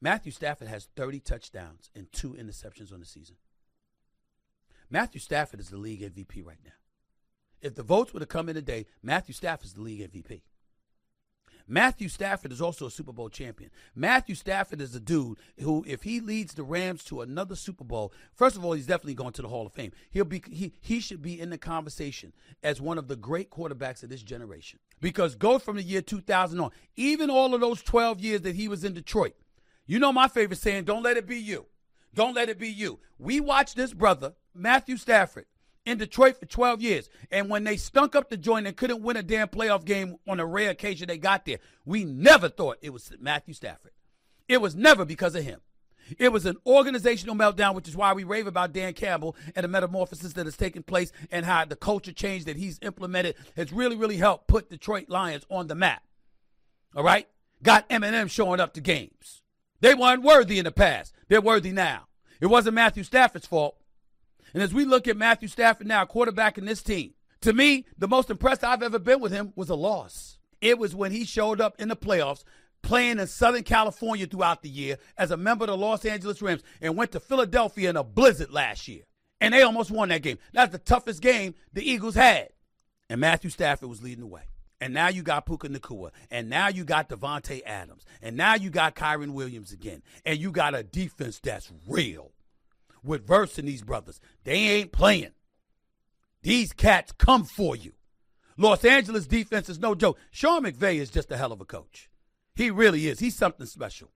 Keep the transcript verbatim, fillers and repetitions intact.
Matthew Stafford has thirty touchdowns and two interceptions on the season. Matthew Stafford is the league M V P right now. If the votes were to come in today, Matthew Stafford is the league M V P. Matthew Stafford is also a Super Bowl champion. Matthew Stafford is a dude who, if he leads the Rams to another Super Bowl, first of all, he's definitely going to the Hall of Fame. He'll be he he should be in the conversation as one of the great quarterbacks of this generation. Because go from the year two thousand on, even all of those twelve years that he was in Detroit, you know my favorite saying, don't let it be you. Don't let it be you. We watched this brother, Matthew Stafford, in Detroit for twelve years. And when they stunk up the joint and couldn't win a damn playoff game on a rare occasion they got there, we never thought it was Matthew Stafford. It was never because of him. It was an organizational meltdown, which is why we rave about Dan Campbell and the metamorphosis that has taken place and how the culture change that he's implemented has really, really helped put Detroit Lions on the map. All right? Got Eminem showing up to games. They weren't worthy in the past. They're worthy now. It wasn't Matthew Stafford's fault. And as we look at Matthew Stafford now, quarterback in this team, to me, the most impressed I've ever been with him was a loss. It was when he showed up in the playoffs, playing in Southern California throughout the year as a member of the Los Angeles Rams, and went to Philadelphia in a blizzard last year. And they almost won that game. That's the toughest game the Eagles had. And Matthew Stafford was leading the way. And now you got Puka Nacua. And now you got Devontae Adams. And now you got Kyron Williams again. And you got a defense that's real. With Verse and these brothers. They ain't playing. These cats come for you. Los Angeles defense is no joke. Sean McVay is just a hell of a coach. He really is. He's something special.